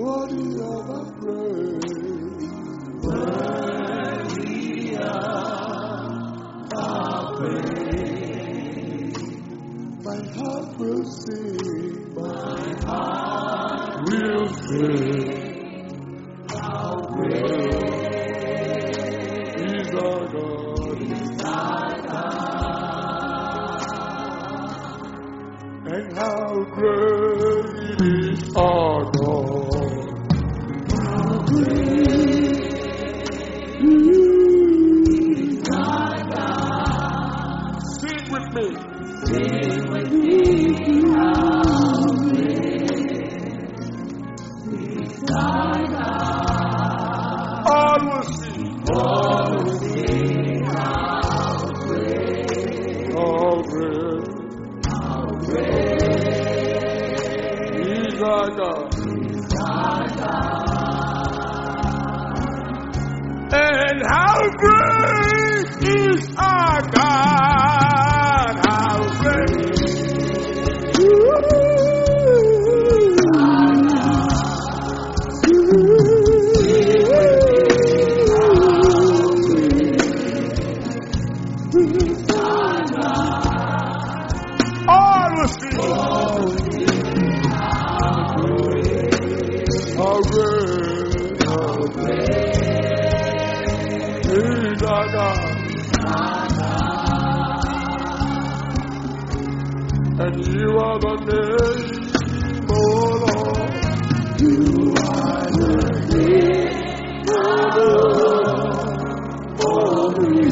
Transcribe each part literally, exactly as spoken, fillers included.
Worthy of our praise. Worthy of our praise. My heart will sing. My heart will sing. How great is our God. is our God. And how great is our God. How great is our God. Sing with me. Sing with me. How great is our God. All will sing. All will sing how great, How great how great is our God. is our God. And how great is our God. How great. All will sing. How great, how great is our God. And you are the name, oh Lord. You are the name of glory.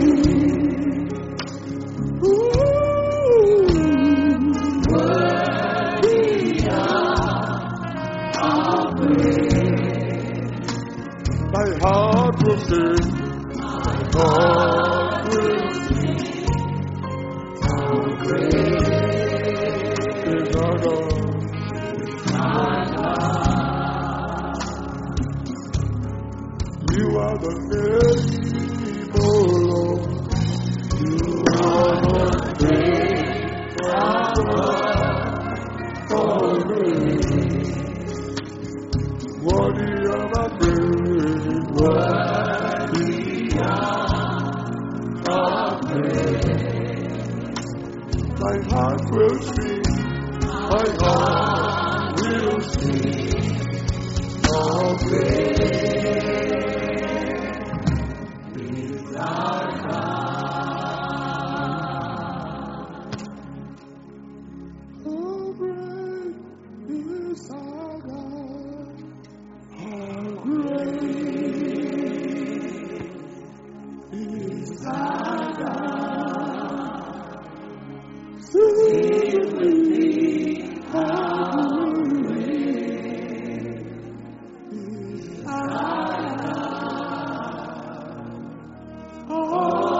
Worthy of our praise. My heart will sing. My heart will sing how great Is our God. our God. You are the name, oh Lord. You are the great God for me. Worthy of our praise. Worthy of our praise. My heart will sing. My heart will sing how great is our God. How great is our God. How great is Our God. Sing with me how great is our God. Oh,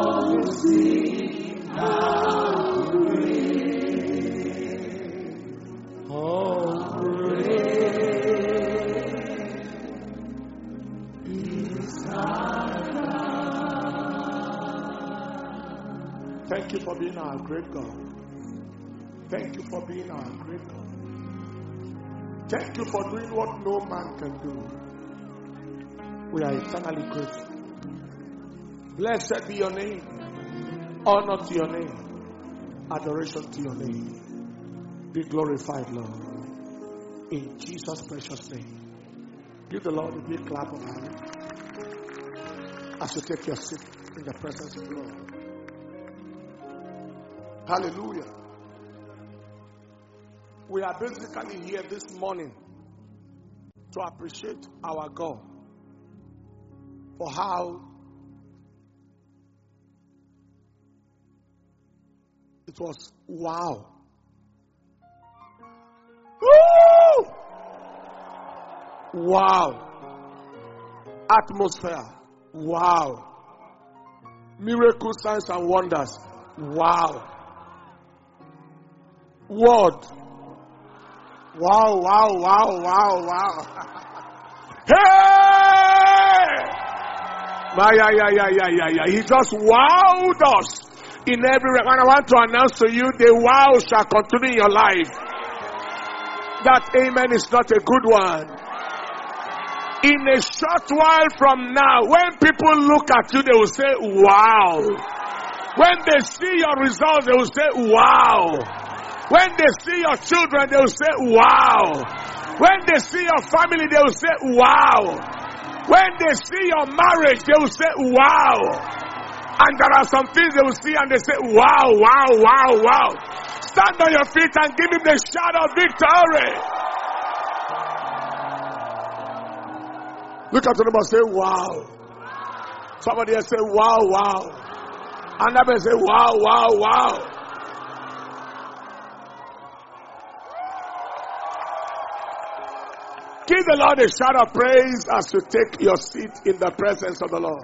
sing how great, how great is our God. Thank you for being our great God. Thank you for being our great God. Thank you for doing what no man can do. We are eternally grateful. Blessed be your name. Honor to your name. Adoration to your name. Be glorified, Lord. In Jesus' precious name. Give the Lord a big clap of hands as you take your seat in the presence of the Lord. Hallelujah. We are basically here this morning to appreciate our God for how it was wow. Woo! Wow. Atmosphere. Wow. Miracle signs and wonders. Wow. Word. Wow, wow, wow, wow, wow. Hey! My, yeah, yeah, yeah, yeah, yeah, yeah. He just wowed us in every way. And I want to announce to you, the wow shall continue in your life. That amen is not a good one. In a short while from now, when people look at you, they will say, wow. When they see your results, they will say, wow. When they see your children, they will say, wow. When they see your family, they will say, wow. When they see your marriage, they will say, wow. And there are some things they will see and they say, wow, wow, wow, wow. Stand on your feet and give him the shout of victory. Look at the neighbor and say, wow. Somebody else say, wow, wow. Another say, wow, wow, wow. Give the Lord a shout of praise as you take your seat in the presence of the Lord.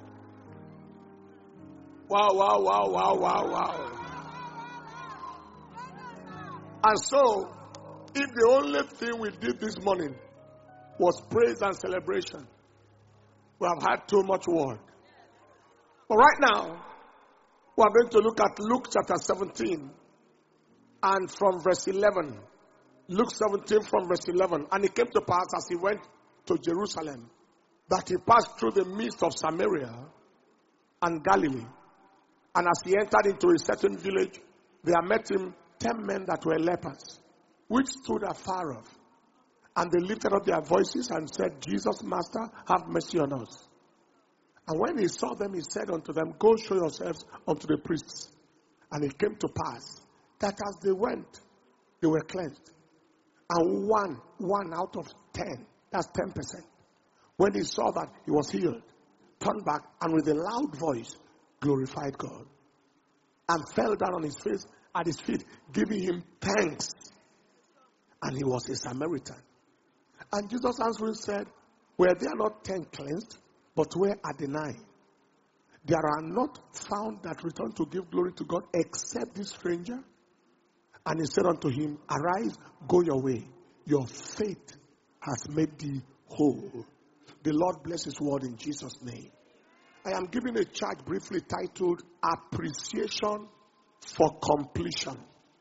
Wow, wow, wow, wow, wow, wow. And so, if the only thing we did this morning was praise and celebration, we have had too much word. But right now, we are going to look at Luke chapter seventeen and from verse eleven. Luke seventeen from verse eleven. And it came to pass as he went to Jerusalem that he passed through the midst of Samaria and Galilee. And as he entered into a certain village, there met him ten men that were lepers, which stood afar off. And they lifted up their voices and said, Jesus, Master, have mercy on us. And when he saw them, he said unto them, go show yourselves unto the priests. And it came to pass that as they went, they were cleansed. And one, one out of ten, that's ten percent, when he saw that he was healed, turned back and with a loud voice glorified God. And fell down on his face at his feet, giving him thanks. And he was a Samaritan. And Jesus answering said, were there not ten cleansed, but where are the nine? There are not found that return to give glory to God except this stranger. And he said unto him, arise, go your way. Your faith has made thee whole. The Lord bless his word in Jesus' name. I am giving a charge briefly titled Appreciation for Completion.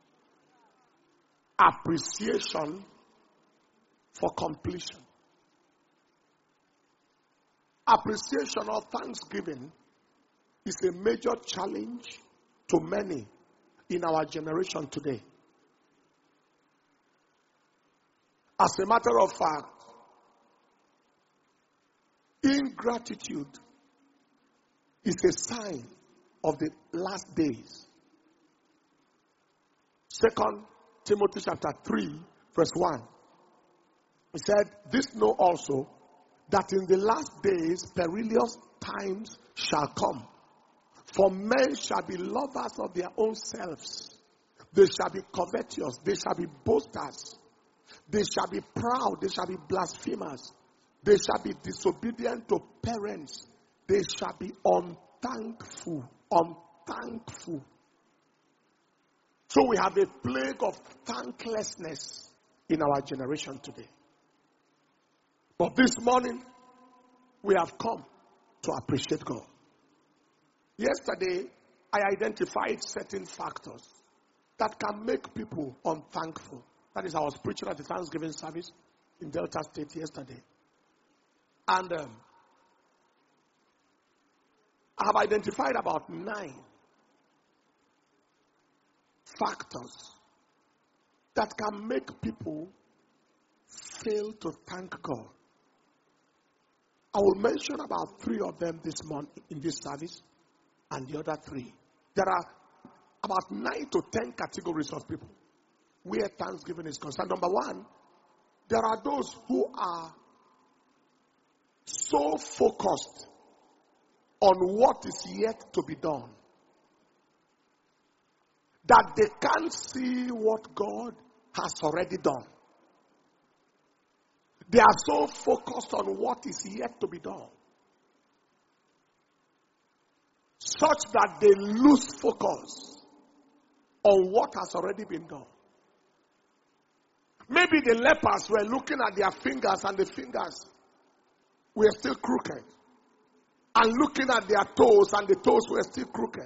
Appreciation for completion. Appreciation or thanksgiving is a major challenge to many in our generation today. As a matter of fact, ingratitude is a sign of the last days. Second Timothy chapter three, verse one. He said, this know also, that in the last days perilous times shall come. For men shall be lovers of their own selves. They shall be covetous. They shall be boasters. They shall be proud. They shall be blasphemers. They shall be disobedient to parents. They shall be unthankful. Unthankful. So we have a plague of thanklessness in our generation today. But this morning, we have come to appreciate God. Yesterday, I identified certain factors that can make people unthankful. That is, I was preaching at the Thanksgiving service in Delta State yesterday. And um, I have identified about nine factors that can make people fail to thank God. I will mention about three of them this month in this service, and the other three. There are about nine to ten categories of people where thanksgiving is concerned. Number one, there are those who are so focused on what is yet to be done that they can't see what God has already done. They are so focused on what is yet to be done, such that they lose focus on what has already been done. Maybe the lepers were looking at their fingers and the fingers were still crooked, and looking at their toes and the toes were still crooked.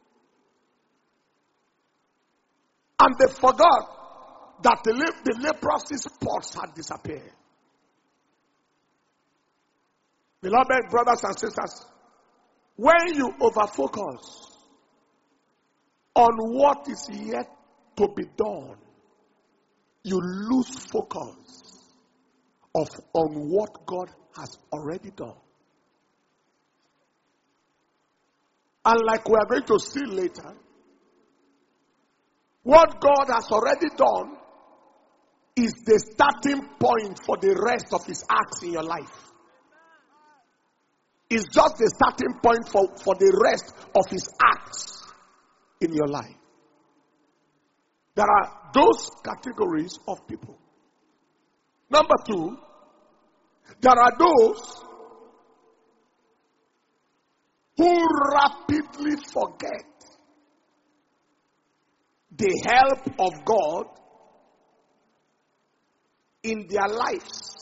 And they forgot that the, le- the leprosy spots had disappeared. Beloved brothers and sisters, when you overfocus on what is yet to be done, you lose focus of on what God has already done. And like we are going to see later, what God has already done is the starting point for the rest of his acts in your life. It's just the starting point for, for the rest of his acts in your life. There are those categories of people. Number two, there are those who rapidly forget the help of God in their lives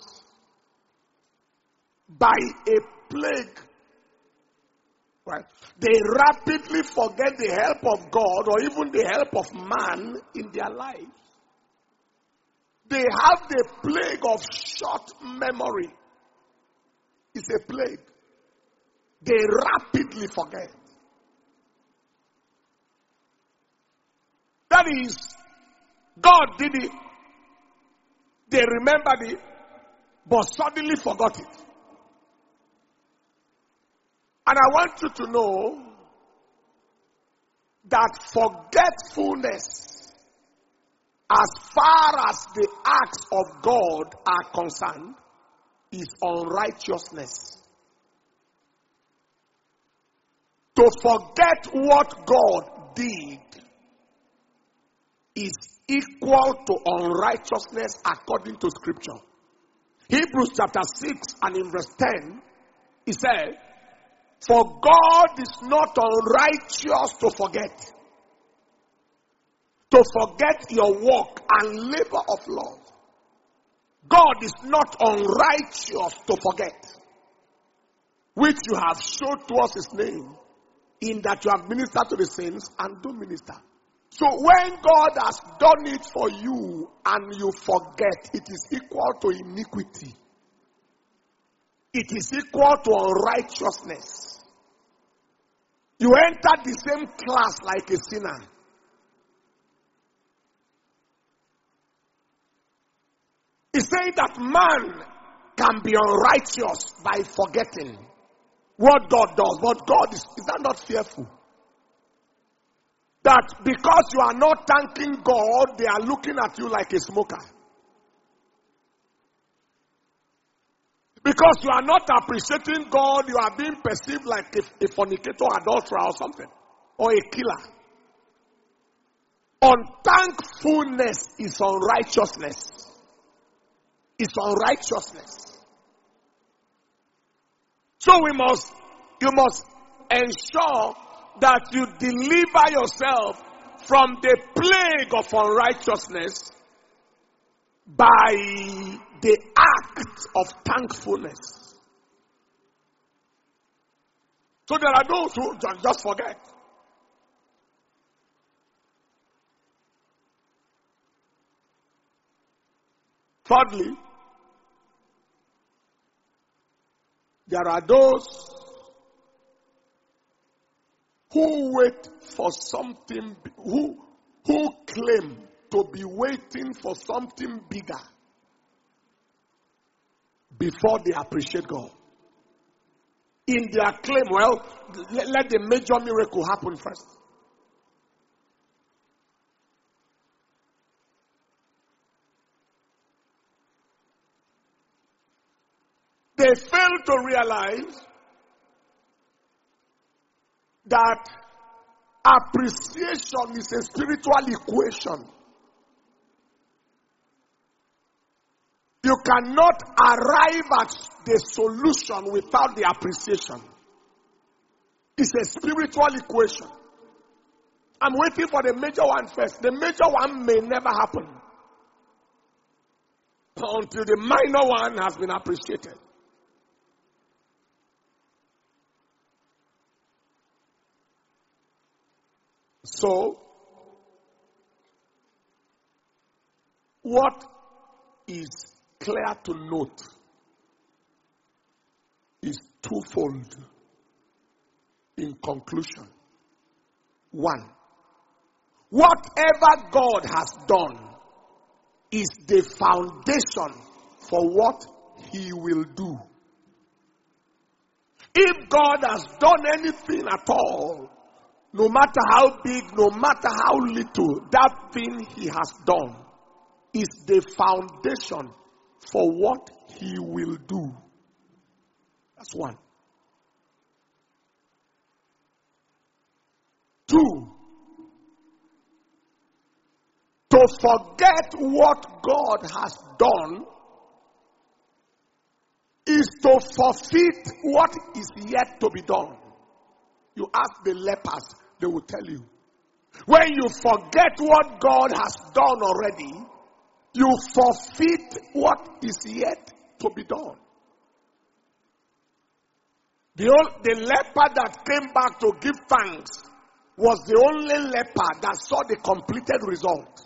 by a plague. Right? They rapidly forget the help of God or even the help of man in their lives. They have the plague of short memory. It's a plague. They rapidly forget. That is, God did it. They remembered it, but suddenly forgot it. And I want you to know that forgetfulness, as far as the acts of God are concerned, is unrighteousness. To forget what God did is equal to unrighteousness according to Scripture. Hebrews chapter six and in verse ten, he said, "For God is not unrighteous to forget, to forget your work and labor of love." God is not unrighteous to forget, which you have showed towards his name, in that you have ministered to the saints and do minister. So when God has done it for you and you forget, it is equal to iniquity. It is equal to unrighteousness. You enter the same class like a sinner. He said that man can be unrighteous by forgetting what God does. But God is, is that not fearful? That because you are not thanking God, they are looking at you like a smoker. Because you are not appreciating God, you are being perceived like a, a fornicator, adulterer or something. Or a killer. Unthankfulness is unrighteousness. It's unrighteousness. So we must, you must ensure that you deliver yourself from the plague of unrighteousness by the act of thankfulness. So there are those who just forget. Thirdly, there are those who wait for something, who, who claim to be waiting for something bigger before they appreciate God. In their claim, well, let, let the major miracle happen first. They fail to realize that appreciation is a spiritual equation. You cannot arrive at the solution without the appreciation. It's a spiritual equation. I'm waiting for the major one first. The major one may never happen until the minor one has been appreciated. So, what is clear to note is twofold. In conclusion, one, whatever God has done is the foundation for what he will do. If God has done anything at all, no matter how big, no matter how little, that thing he has done is the foundation for what he will do. That's one. Two, to forget what God has done is to forfeit what is yet to be done. You ask the lepers, they will tell you. When you forget what God has done already, you forfeit what is yet to be done. The, old, the leper that came back to give thanks was the only leper that saw the completed result.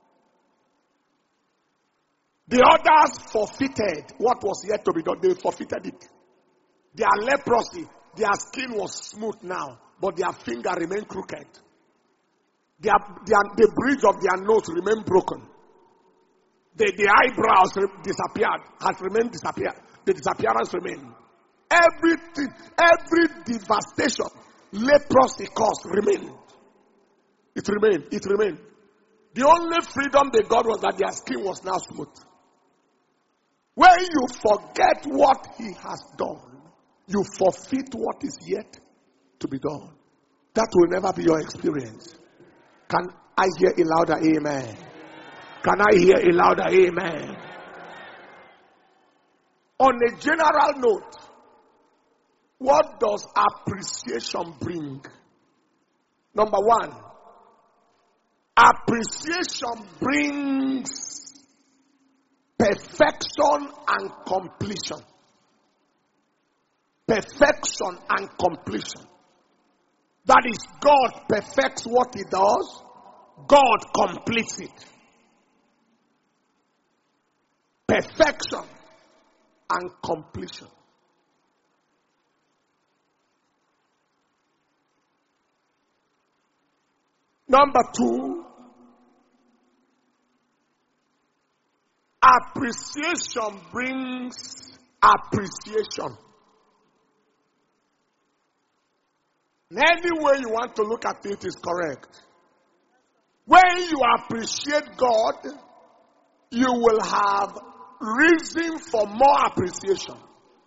The others forfeited what was yet to be done. They forfeited it. Their leprosy, their skin was smooth now, but their finger remained crooked. Their, their, the bridge of their nose remained broken. The, the eyebrows disappeared, has remained disappeared. The disappearance remained. Everything, every devastation leprosy caused remained. It remained. It remained. The only freedom they got was that their skin was now smooth. When you forget what he has done, you forfeit what is yet to be done. That will never be your experience. Can I hear a louder amen? Can I hear a louder amen? On a general note, what does appreciation bring? Number one, appreciation brings perfection and completion. Perfection and completion. That is, God perfects what he does, God completes it. Perfection and completion. Number two, appreciation brings appreciation. In any way you want to look at it is correct. When you appreciate God, you will have reason for more appreciation.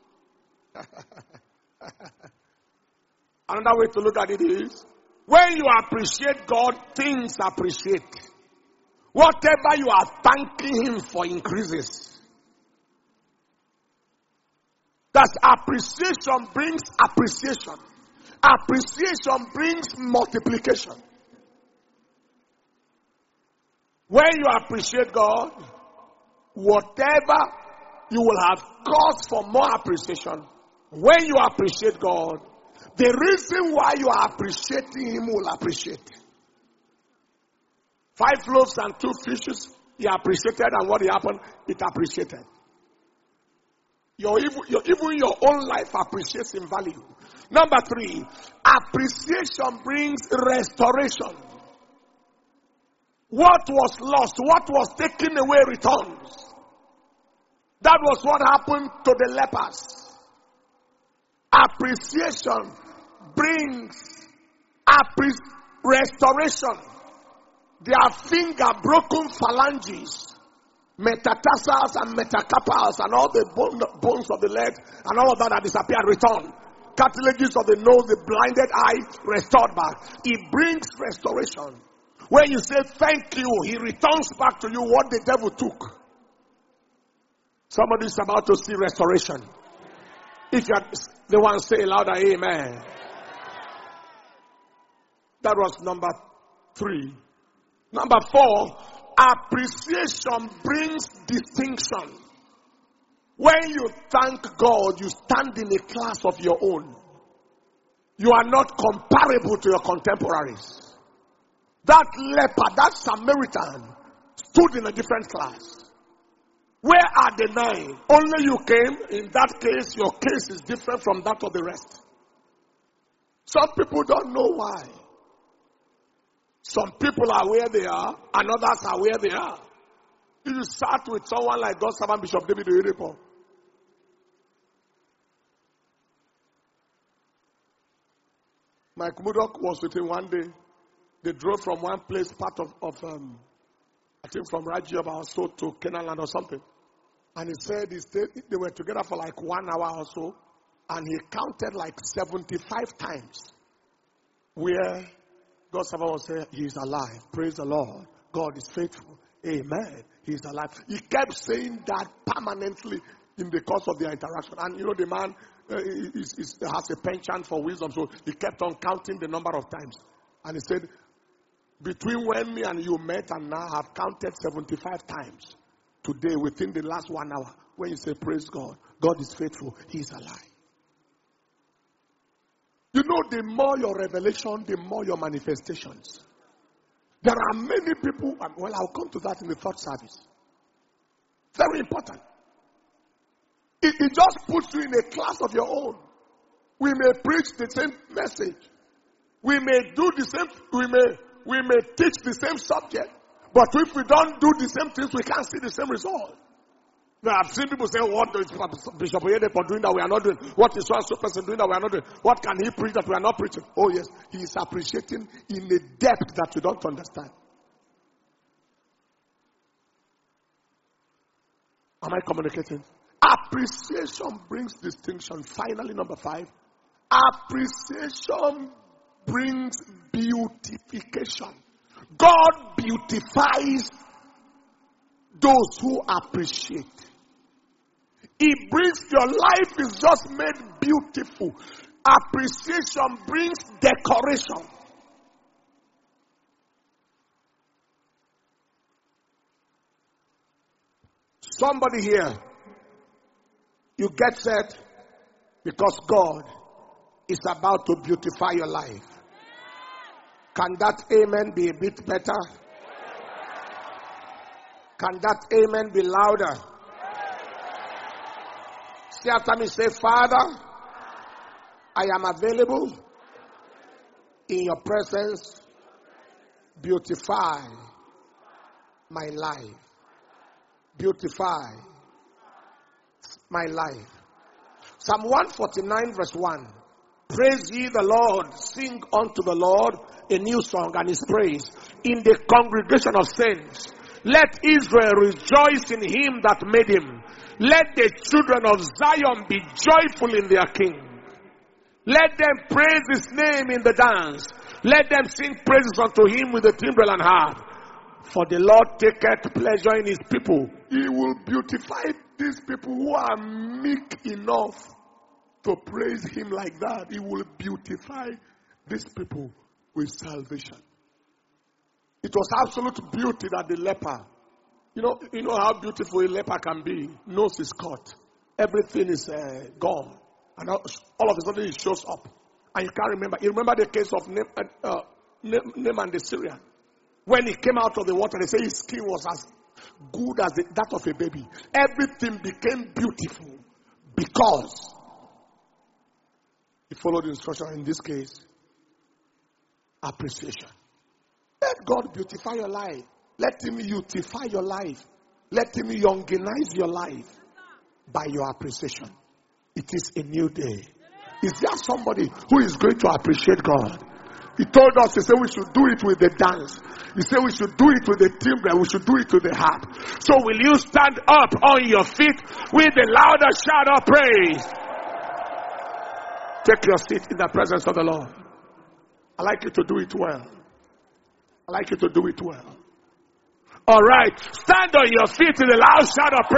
Another way to look at it is, when you appreciate God, things appreciate. Whatever you are thanking him for increases. That appreciation brings appreciation. Appreciation brings multiplication. When you appreciate God, whatever you will have cause for more appreciation. When you appreciate God, the reason why you are appreciating him will appreciate. Five loaves and two fishes, he appreciated, and what happened? It appreciated. Your, your, even your own life appreciates in value. Number three, appreciation brings restoration. What was lost, what was taken away returns. That was what happened to the lepers. Appreciation brings appre- restoration. Their finger broken phalanges, metatarsals and metacarpals and all the bone, bones of the leg and all of that that disappeared returned. Cartilages of the nose, the blinded eye restored back. It brings restoration. When you say thank you, he returns back to you what the devil took. Somebody is about to see restoration. If you're the one, say louder, amen. That was number three. Number four, appreciation brings distinction. When you thank God, you stand in a class of your own. You are not comparable to your contemporaries. That leper, that Samaritan, stood in a different class. Where at the nine. Only you came. In that case, your case is different from that of the rest. Some people don't know why. Some people are where they are, and others are where they are. If you start with someone like God's servant Bishop David Oyedepo, Mike Murdoch was with him one day. They drove from one place, part of, of um, I think from Rajiab or so to Kenaland or something. And he said he stayed, they were together for like one hour or so. And he counted like seventy-five times where God's servant was saying, he is alive. Praise the Lord. God is faithful. Amen. He is alive. He kept saying that permanently in the course of their interaction. And you know, the man uh, is, is, has a penchant for wisdom. So he kept on counting the number of times. And he said, between when me and you met and now, I've counted seventy-five times today within the last one hour. When you say, praise God, God is faithful, He is alive. You know, the more your revelation, the more your manifestations. There are many people, well, I'll come to that in the third service. Very important. It, it just puts you in a class of your own. We may preach the same message. We may do the same, we may, we may teach the same subject. But if we don't do the same things, we can't see the same result. Now, I've seen people say, what is Bishop Oyedepo doing that we are not doing? What is so-and-so person doing that we are not doing? What can he preach that we are not preaching? Oh yes, he is appreciating in a depth that you don't understand. Am I communicating? Appreciation brings distinction. Finally, number five. Appreciation brings beautification. God beautifies those who appreciate. It brings, your life is just made beautiful. Appreciation brings decoration. Somebody here, you get set because God is about to beautify your life. Can that amen be a bit better? Can that amen be louder? Say after me, say, Father, I am available in your presence. Beautify my life. Beautify my life. Psalm one forty-nine verse one. Praise ye the Lord. Sing unto the Lord a new song and his praise in the congregation of saints. Let Israel rejoice in him that made him. Let the children of Zion be joyful in their king. Let them praise his name in the dance. Let them sing praises unto him with the timbrel and harp. For the Lord taketh pleasure in his people. He will beautify these people who are meek enough to praise him like that. He will beautify these people with salvation. It was absolute beauty that the leper, you know, you know how beautiful a leper can be. Nose is cut. Everything is uh, gone. And all, all of a sudden it shows up. And you can't remember. You remember the case of Naaman uh, Naaman the Syrian. When he came out of the water, they say his skin was as good as the, that of a baby. Everything became beautiful because he followed the instruction. In this case, appreciation. Let God beautify your life. Let him beautify your life. Let him younginize your life by your appreciation. It is a new day. Is there somebody who is going to appreciate God? He told us, he said we should do it with the dance. He said we should do it with the timbre. We should do it with the harp. So will you stand up on your feet with a louder shout of praise? Take your seat in the presence of the Lord. I'd like you to do it well. I'd like you to do it well. All right. Stand on your feet with a loud shout of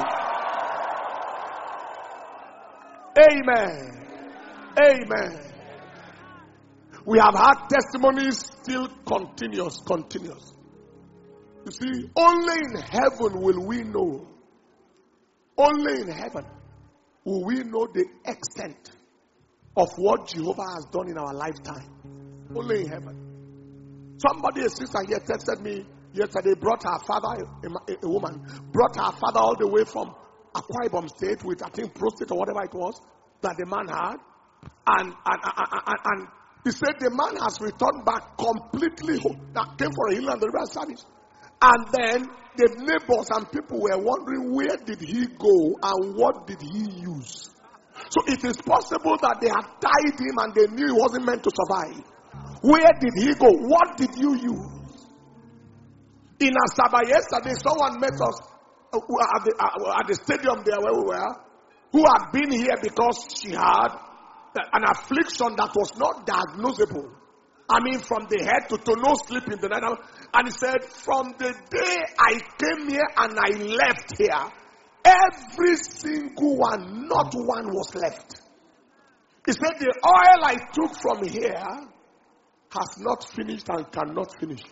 praise. Amen. Amen. We have had testimonies still continuous, continuous. You see, only in heaven will we know. Only in heaven will we know the extent of what Jehovah has done in our lifetime. Only in heaven. Somebody, a sister here texted me yesterday, brought her father, a, a, a woman, brought her father all the way from Akwa Ibom State with, I think, prostate or whatever it was that the man had. And, and, and, and, and he said the man has returned back completely whole. That came for a healing and deliverance service. And then the neighbors and people were wondering, where did he go and what did he use? So it is possible that they had tied him and they knew he wasn't meant to survive. Where did he go? What did you use? In Asaba yesterday, someone met us at the, at the stadium there where we were, who had been here because she had an affliction that was not diagnosable. I mean, from the head to toe, no sleep in the night. And he said, from the day I came here and I left here, every single one, not one was left. He said, the oil I took from here has not finished and cannot finish.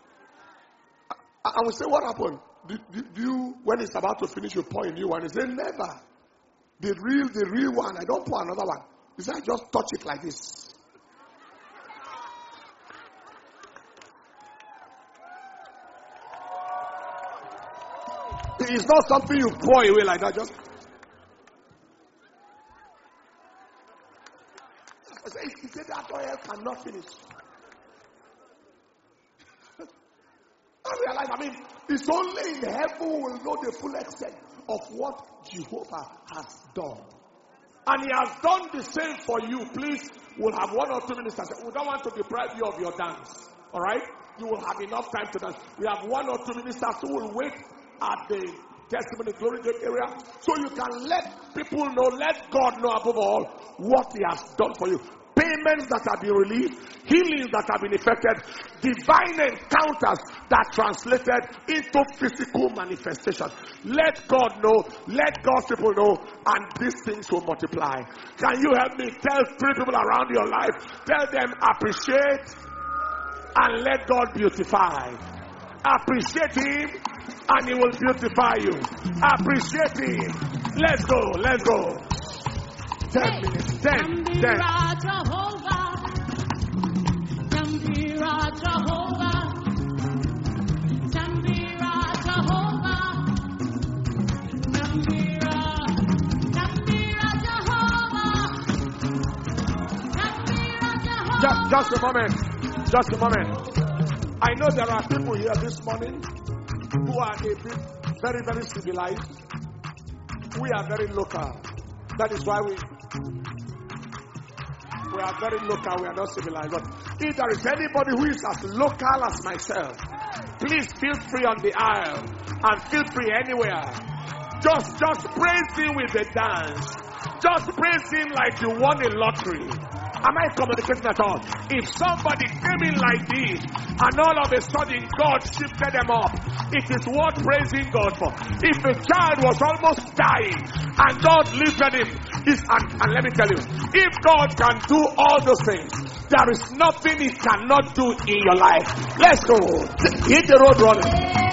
I will say, what happened? Do, do, do you, when it's about to finish, you pour a new one? He said, never. The real, the real one, I don't pour another one. He said, I just touch it like this. It's not something you pour away like that. Just. He said that oil cannot finish. I realize, I mean, it's only in heaven we will know the full extent of what Jehovah has done. And he has done the same for you. Please, we'll have one or two minutes. We don't want to deprive you of your dance. All right? You will have enough time to dance. We have one or two ministers who will wait at the testimony glory gate area, so you can let people know, let God know above all what he has done for you. Payments that have been released, healings that have been effected, divine encounters that translated into physical manifestation. Let God know, let God's people know, and these things will multiply. Can you help me tell three people around your life, tell them appreciate and let God beautify. Appreciate him and he will beautify you. Appreciate him. Let's go, let's go. Ten minutes, ten, ten. Jehovah, Tambira Jehovah, Tambira Jehovah, Tambira, Tambira Jehovah, Tambira Jehovah. Just, just a moment, just a moment. I know there are people here this morning who are a bit very, very civilized. We are very local. That is why we we are very local. We are not civilized. But if there is anybody who is as local as myself, please feel free on the aisle and feel free anywhere. Just, just praise him with a dance. Just praise him like you won a lottery. Am I communicating at all? If somebody came in like this and all of a sudden God shifted them up, it is worth praising God for. If a child was almost dying and God lifted him, this, and, and let me tell you, if God can do all those things, there is nothing he cannot do in your life. Let's go. Hit the road running.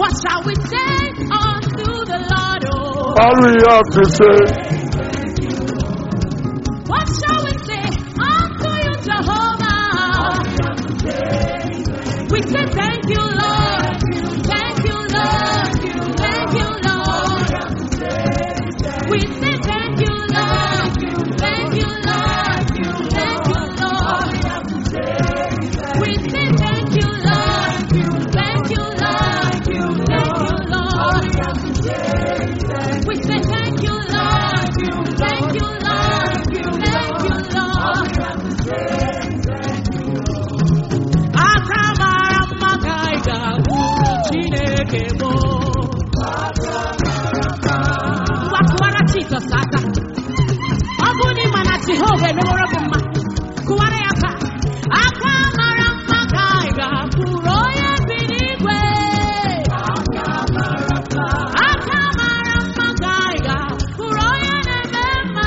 What shall we say unto the Lord? Oh, All we have to say, what shall we say unto you, Jehovah? We say thank you, Lord. Thank you, Lord. Thank you, Lord. We say thank you, Lord. Thank you, Lord. Thank you, Lord. We say thank you, Lord. Thank you, Lord. Thank you, Lord. We say thank you, Lord. Thank you, Lord. Thank you, Lord. Akamara magaiga Chineke mo. Wakwara Jesus aka. Oguni mana Jehovah no more gumma. Kuwara yaka. Akamara magaiga Kuroya binigwe. Akamara magaiga Kuroya nemema.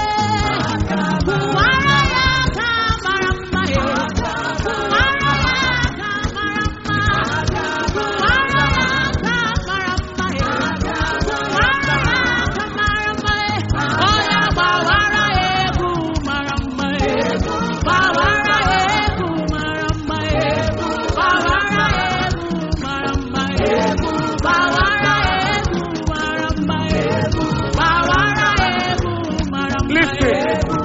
Kuwara yaka marama. Kuwara yaka marama. Kuwara yaka marama. Kuwara yaka marama. Oya bawara egu marama. Bawara egu marama. Bawara egu marama. Bawara egu marama. Bawara egu marama. listen.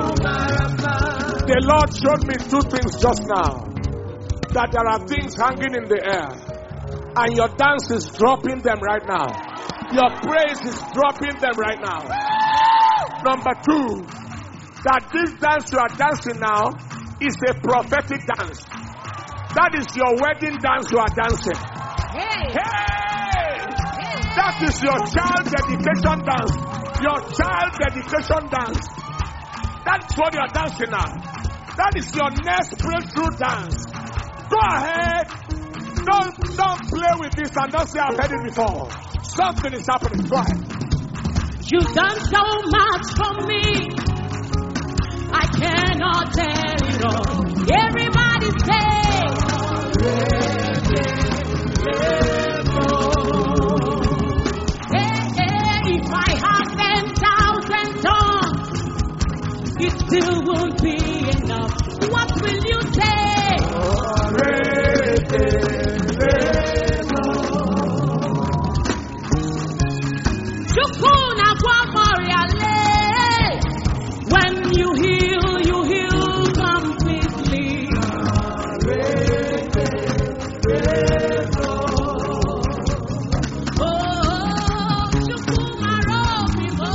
The Lord showed me two things just now. That there are things hanging in the air. And your dance is dropping them right now. Your praise is dropping them right now. Number two, that this dance you are dancing now is a prophetic dance. That is your wedding dance you are dancing. Hey. Hey! That is your child dedication dance. Your child dedication dance. That's what you are dancing now. That is your next breakthrough dance. Go ahead. Don't, don't play with this and don't say I've heard it before. Something is happening. Go ahead. You've done so much for me. I cannot tell it all. Everybody say, hey, hey, if I have ten thousand tongues, it still won't be enough. What will you say? Chukuna kwa Moriale. When you heal, you heal completely. Oh, Chukuma Robibo.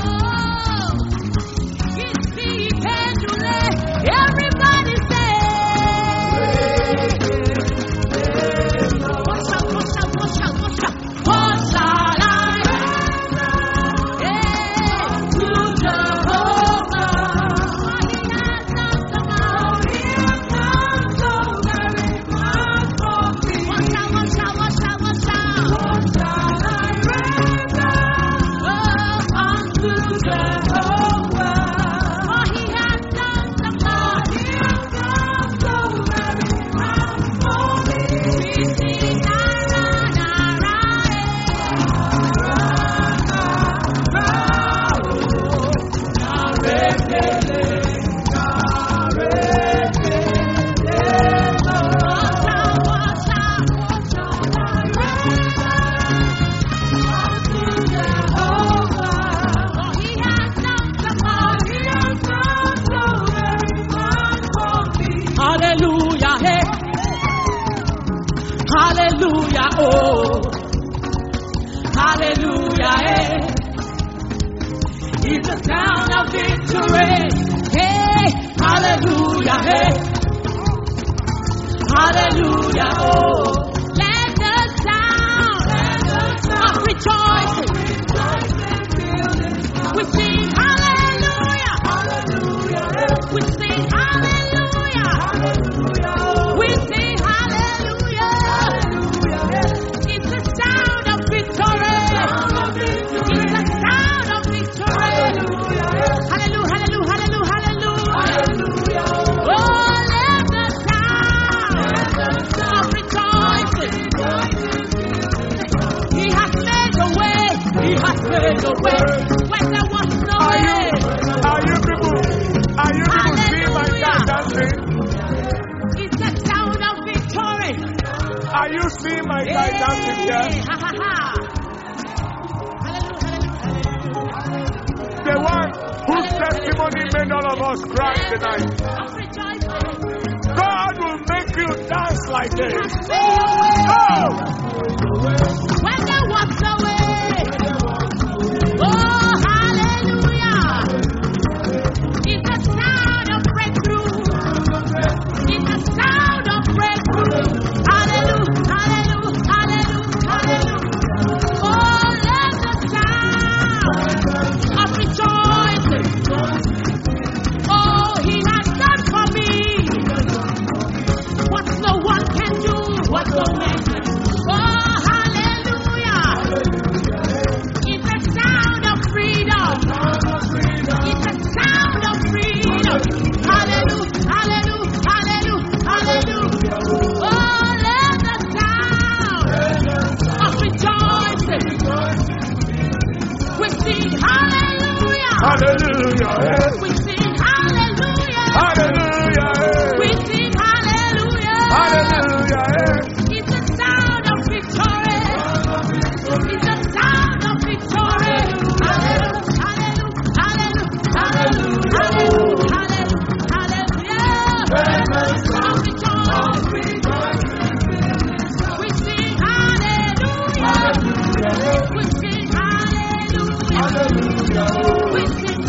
It's the pendule. Everybody say. What's up, what's up, what's up, what's up? What's up? Hallelujah, hey. Hallelujah, oh. Hallelujah, hey. It's the sound of victory. Hey, hallelujah, hey. Hallelujah, oh. Let the sound of rejoicing. We sing hallelujah. We sing hallelujah. We sing hallelujah. It's the sound of victory. It's the sound of victory. Hallelujah, hallelujah, hallelujah, hallelujah. Oh, let the sound of rejoicing. has made a way when there was no Are way. you, are you people, are you people seeing my guy dancing? It's the sound of victory. Are you seeing my guy dancing here? Ha ha ha. The one whose testimony made all of us cry tonight. I'm rejoicing. God will make you dance like this. Made a way Oh! when there was no way. Oh, hallelujah. It's the sound of breakthrough. It's the sound of breakthrough. Hallelujah, hallelujah, hallelujah, hallelujah. Oh, let the sound of rejoicing. Oh, he has done for me what no one can do, what no man can do. Oh, hallelujah. It's the sound of freedom. It's the sound of freedom. Hallelujah, hallelujah, hallelujah, hallelujah. Oh, let the sound of rejoicing. We sing hallelujah. Hallelujah. We sing hallelujah. Hallelujah. We sing hallelujah. Hallelujah. It's the sound of victory. It's the sound of victory. Hallelujah, hallelujah, hallelujah, hallelujah, hallelujah, hallelujah. Of rejoicing. We sing hallelujah. We sing hallelujah. We sing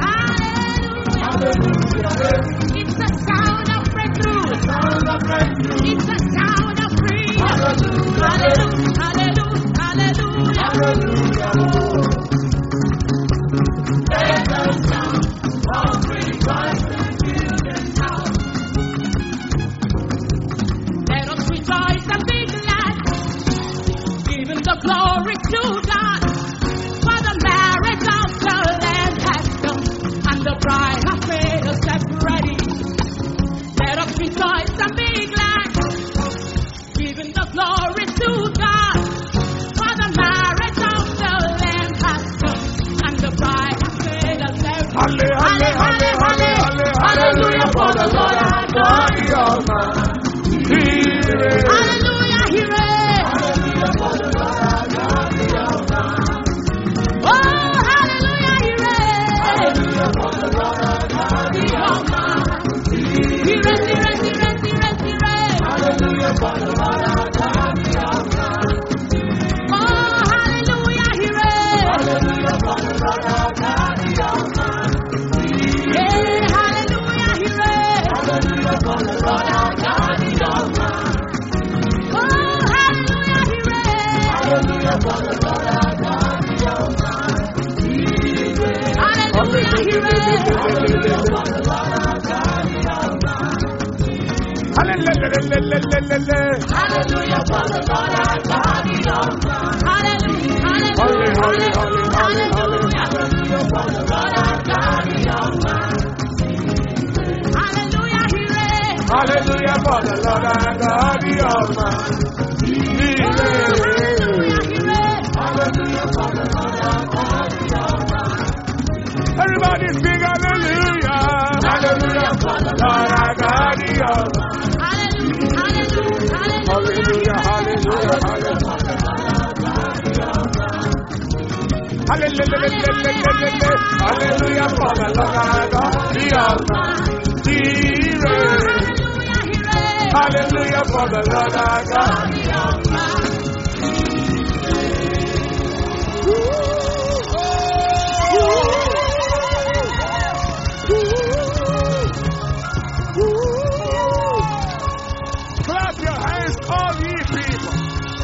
hallelujah. It's the sound of breakthrough. It's the sound of freedom. Hallelujah, hallelujah, hallelujah. There's the sound of rejoicing in the house. Let us rejoice and be glad, giving the glory to God. For the marriage of the Lamb has come, and the bride has made herself ready. Let us rejoice and be glad, giving the glory to God. For the marriage of the Lamb has come, and the bride has made herself ready. Halle, halle, halle, halle, halle, hallelujah for the Lord our God, the Almighty. He reigns. Hallelujah, he reigns. Hallelujah for the Lord our God, the Almighty. Oh, hallelujah, he reigns. Hallelujah for the Lord our God, the Almighty. He reigns, he reigns, he reigns, he reigns, he reigns. Hallelujah for the Lord our God, the Almighty. Oh, hallelujah, he reigns. Hallelujah for the Lord our God, the Almighty. Yeah, hallelujah, he reigns. Hallelujah for the Lord our God, the Almighty. Oh, hallelujah, he reigns. Hallelujah for the Lord our God, the Almighty. Hallelujah, he reigns. Hallelujah for the Lord our God, the Almighty. Hallelujah. Hallelujah for the Lord our God, the Almighty. Hallelujah, hallelujah, hallelujah, hallelujah. Hallelujah for the Lord our God, the Almighty. Hallelujah, he reigns. Hallelujah for the Lord our God, the Almighty. He Oh, reigns. hallelujah, he reigns. Hallelujah for the Lord our God, the Almighty. Everybody sing hallelujah. Hallelujah for the Lord our God, the Almighty. Hallelujah, hallelujah, hallelujah. Hallelujah, hallelujah, hallelujah. Hallelujah, hallelujah for the Lord our God, the Almighty. He reigns. Hallelujah, he reigns. Hallelujah for the Lord our God. The Almighty. Clap your hands, all ye people.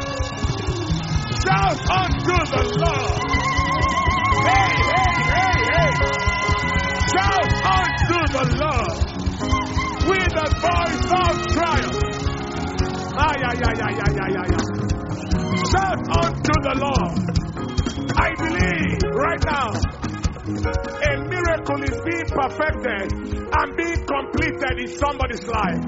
Shout unto the Lord. Hey, hey, hey, hey. Shout unto the Lord with a voice of triumph. Ay, ay, ay, ay, ay, ay, ay, ay. Shout unto the Lord. I believe right now a miracle is being perfected and being completed in somebody's life.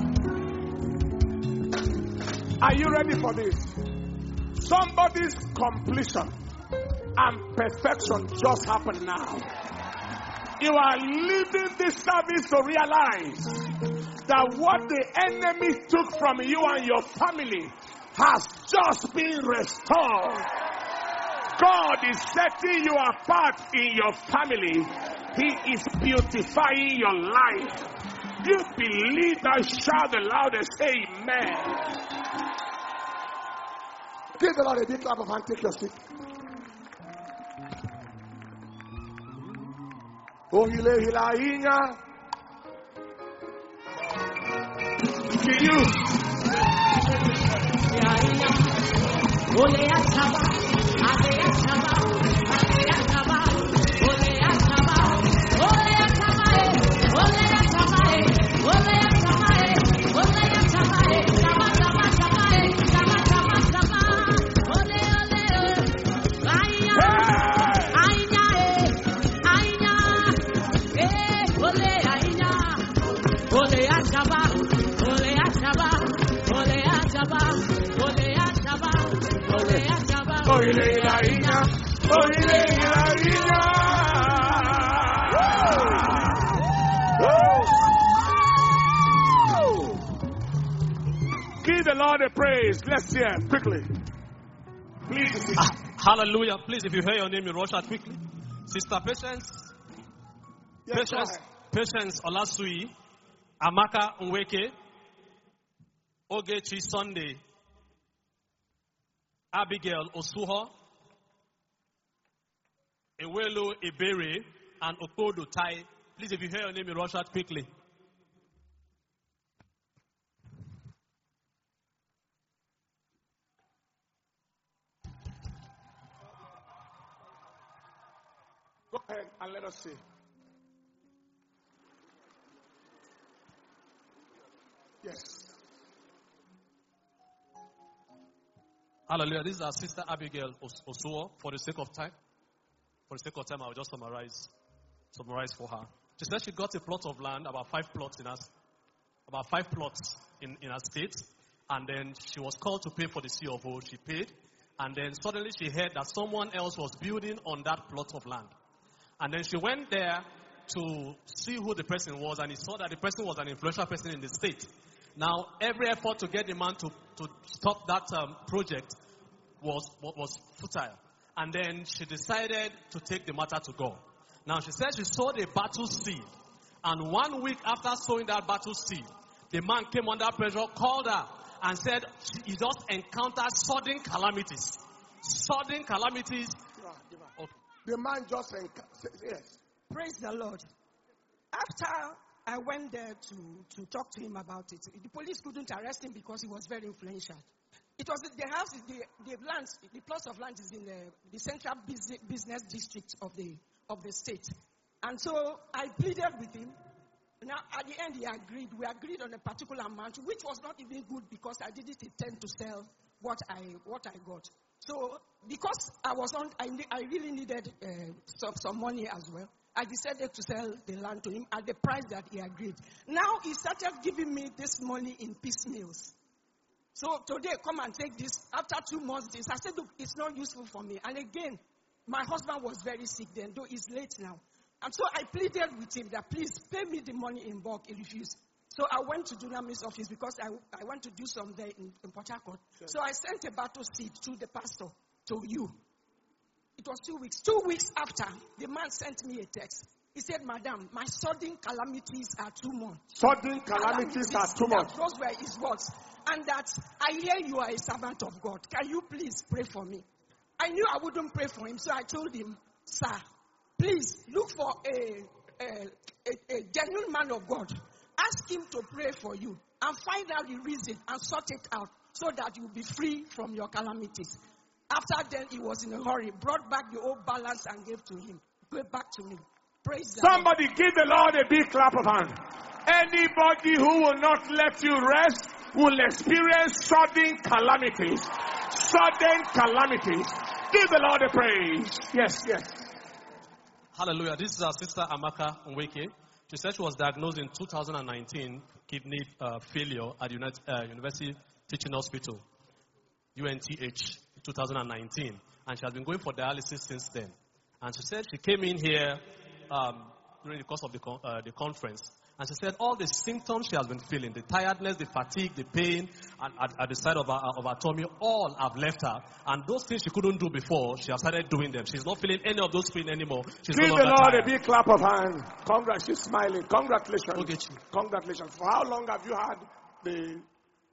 Are you ready for this? Somebody's completion and perfection just happened now. You are leaving this service to realize that what the enemy took from you and your family has just been restored. God is setting you apart in your family. He is beautifying your life. You believe that, shout the loudest, amen. Give the Lord a big clap of hand, take your seat. Oh, hile hila inya. Can you? Ole ataba, ale ataba, ale ataba, ole ataba, ole ataba, ole ataba, ole ataba, ole ataba, chaba chaba chaba, chaba chaba chaba, ole ole, aya, aya, aya, eh, ole aya, ole ataba, ole ataba, ole ataba, ole ataba. Oile la ina, oile la ina. Give the Lord a praise. Let's hear quickly. Please. Ah, hallelujah. Please, if you hear your name, you rush out quickly. Sister Patience. Yes, Patience. Patience Olasui. Amaka Nweke. Ogechi Sunday. Abigail Osuho, Ewelo Ebere, and Opodo Tai. Please, if you hear your name, you rush out quickly. Go ahead and let us see. Yes. Hallelujah. This is our sister Abigail Osuo. For the sake of time, for the sake of time, I will just summarize, summarize for her. She said she got a plot of land, about five plots in her, about five plots in, in her state, and then she was called to pay for the C of O. She paid, and then suddenly she heard that someone else was building on that plot of land, and then she went there to see who the person was, and he saw that the person was an influential person in the state. Now, every effort to get the man to, to stop that um, project was, was futile. And then she decided to take the matter to God. Now, she said she sowed a battle seed. And one week after sowing that battle seed, the man came under pressure, called her, and said he just encountered sudden calamities. Sudden calamities. Okay. The man just encountered, yes. Praise the Lord. After I went there to, to talk to him about it, the police couldn't arrest him because he was very influential. It was the house, the, the land, the plots of land is in the, the central business, business district of the of the state. And so I pleaded with him. Now, at the end, he agreed. We agreed on a particular amount, which was not even good because I didn't intend to sell what I what I got. So, because I was on, I, I really needed uh, some, some money as well. I decided to sell the land to him at the price that he agreed. Now he started giving me this money in piecemeals. So today, come and take this. After two months, this I said, look, it's not useful for me. And again, my husband was very sick then, though he's late now. And so I pleaded with him that please pay me the money in bulk. He refused. So I went to Dunamis office because I, I went to do some there in, in Port Harcourt. Sure. So I sent a battle seed to the pastor, to you. It was two weeks. Two weeks after, the man sent me a text. He said, Madam, my sudden calamities are too much. Sudden calamities, calamities are too much. Those were his words. And that I hear you are a servant of God. Can you please pray for me? I knew I wouldn't pray for him, so I told him, sir, please look for a, a, a, a genuine man of God. Ask him to pray for you and find out the reason and sort it out so that you'll be free from your calamities. After then, he was in a hurry, brought back the old balance and gave to him. Gave back to me. Praise God. Somebody give the Lord a big clap of hand. Anybody who will not let you rest will experience sudden calamities. Sudden calamities. Give the Lord a praise. Yes, yes. Hallelujah. This is our sister Amaka Nweke. She said she was diagnosed in two thousand nineteen kidney uh, failure at United, uh, University Teaching Hospital, U N T H, two thousand nineteen. and she has been going for dialysis since then. And she said she came in here um, during the course of the, con- uh, the conference, and she said all the symptoms she has been feeling, the tiredness, the fatigue, the pain at, at, at the side of her, of her tummy, all have left her. And those things she couldn't do before, she has started doing them. She's not feeling any of those pain anymore. She's Give no the longer Lord tired. a big clap of hands. Congrats, she's smiling. Congratulations. Ogechi. Congratulations. For how long have you had the...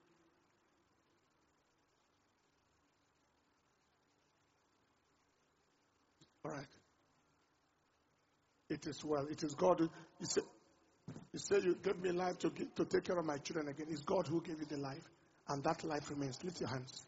All right. It is well. It is God. Who, you say, you say you gave me life to, give, to take care of my children again. It's God who gave you the life. And that life remains. Lift your hands.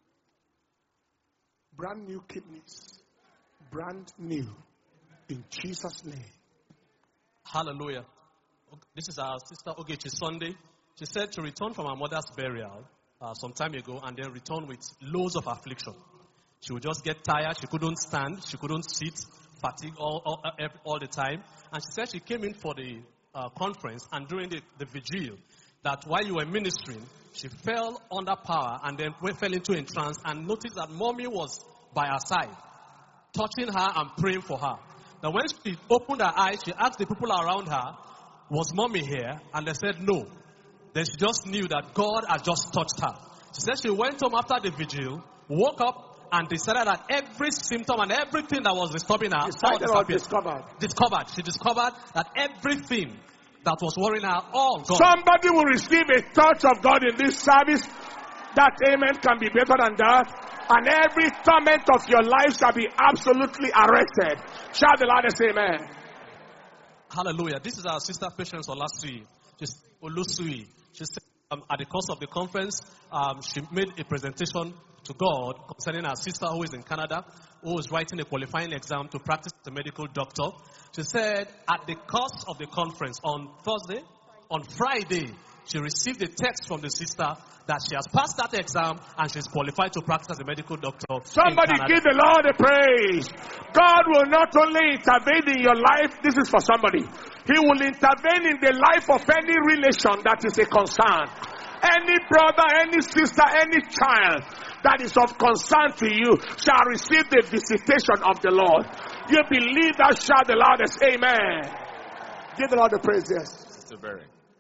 Brand new kidneys. Brand new. In Jesus' name. Hallelujah. This is our sister Ogechi Sunday. She said to return from her mother's burial uh, some time ago and then return with loads of affliction. She would just get tired. She couldn't stand. She couldn't sit. Fatigue all, all, all the time. And she said she came in for the uh, conference, and during the, the vigil, that while you were ministering, she fell under power and then fell into a trance and noticed that mommy was by her side, touching her and praying for her. Now when she opened her eyes, she asked the people around her, was mommy here? And they said no. Then she just knew that God had just touched her. She said she went home after the vigil, woke up, and decided that every symptom and everything that was disturbing her, all Decided or disappeared. discovered? Discovered. She discovered that everything that was worrying her, all gone. Somebody will receive a touch of God in this service. That amen can be better than that. And every torment of your life shall be absolutely arrested. Shout the loudest amen. Hallelujah. This is our sister Patience Olasui. She's Olusui. She said um, at the course of the conference, um, she made a presentation to God concerning her sister who is in Canada, who is writing a qualifying exam to practice as a medical doctor. She said at the course of the conference on Thursday, on Friday, she received a text from the sister that she has passed that exam and she's qualified to practice as a medical doctor. Somebody give the Lord a praise. God will not only intervene in your life, this is for somebody. He will intervene in the life of any relation that is a concern. Any brother, any sister, any child that is of concern to you shall receive the visitation of the Lord. You believe that, shout the loudest amen. Give the Lord the praise, yes. Sister Berry.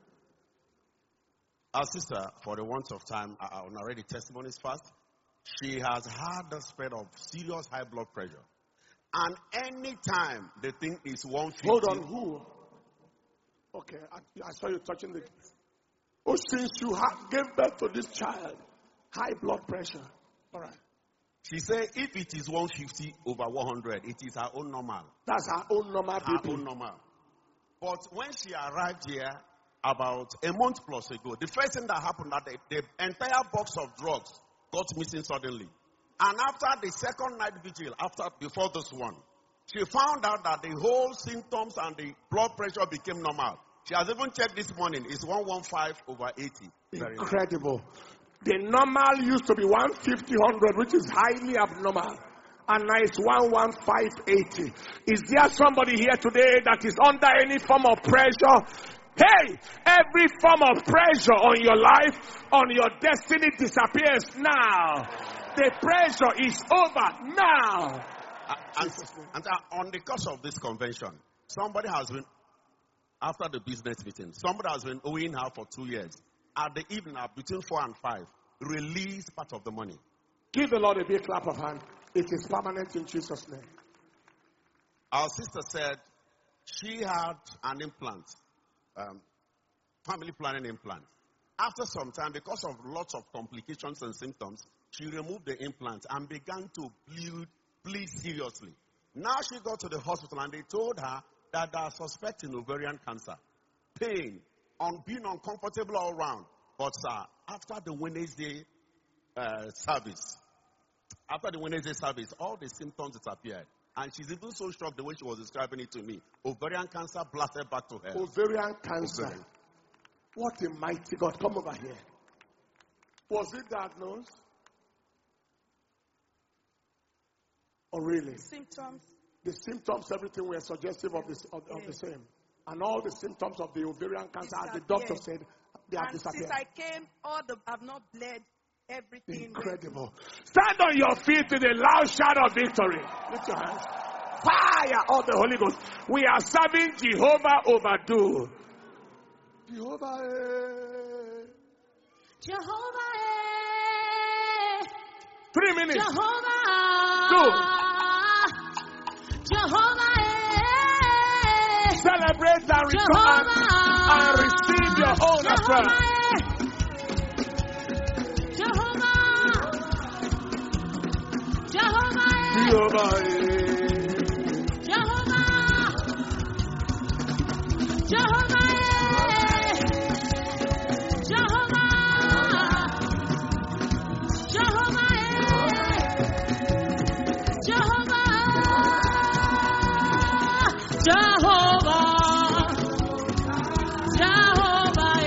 Our sister, for the want of time, I will narrate the testimonies first. She has had the spread of serious high blood pressure. And any time the thing is one fifty. Hold on, who? Okay, I, I saw you touching the... Oh, since you ha- gave birth to this child, high blood pressure. All right. She said if it is one fifty over one hundred, it is her own normal. That's her own normal Her B P. own normal. But when she arrived here about a month plus ago, the first thing that happened that the, the entire box of drugs got missing suddenly. And after the second night vigil, after before this one, she found out that the whole symptoms and the blood pressure became normal. She has even checked this morning. It's one fifteen over eighty. Very Incredible. The normal used to be one fifty, one hundred, which is highly abnormal. And now it's one fifteen, eighty. Is there somebody here today that is under any form of pressure? Hey, every form of pressure on your life, on your destiny disappears now. The pressure is over now. Uh, and, and uh, on the course of this convention, somebody has been, after the business meeting, somebody has been owing her for two years. At the evening, between four and five, release part of the money. Give the Lord a big clap of hand. It is permanent in Jesus' name. Our sister said she had an implant, um, family planning implant. After some time, because of lots of complications and symptoms, she removed the implant and began to bleed, bleed seriously. Now she got to the hospital and they told her that they are suspecting ovarian cancer. Pain, on being uncomfortable all around. But sir, after the Wednesday uh, service, after the Wednesday service, all the symptoms disappeared. And she's even so shocked the way she was describing it to me. Ovarian cancer blasted back to her. Ovarian cancer. Ovarian. What a mighty God. Come over here. Was it diagnosed? Oh, really? Symptoms. The symptoms, everything were suggestive of, this, of, of the same. And all the symptoms of the ovarian cancer, as the doctor said, they have And disappeared. since I came, all the I've not bled Everything. Incredible. Stand on your feet with a loud shout of victory. Lift your hands. Fire of the Holy Ghost. We are serving Jehovah Overdue. Jehovah. Eh. Jehovah. Eh. Three minutes. Jehovah. Two. Jehovah. Eh. Celebrate and return and receive your own as well. Jehovah. Jehovah. Jehovah. Jehovah. Jehovah. Jehovah. Jehovah. Jehovah. Jehovah.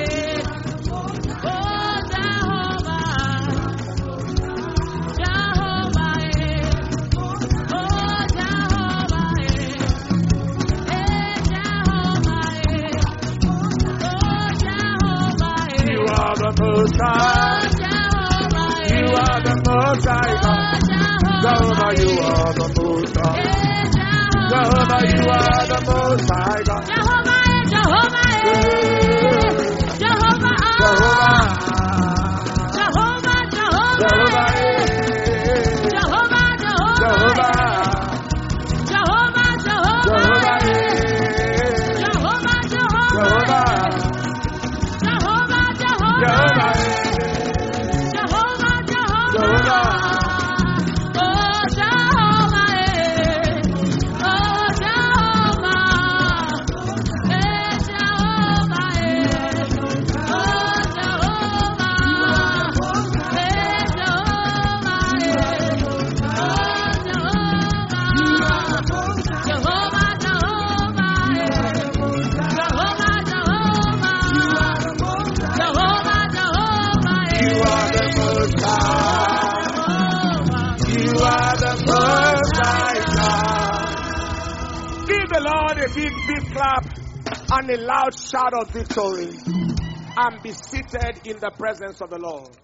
Most High. You are the Most High God. Jehovah, you are the Most High. Jehovah, you are the Most High God. Jehovah, Jehovah, Jehovah, Jehovah, Jehovah, A big, big clap and a loud shout of victory and be seated in the presence of the Lord.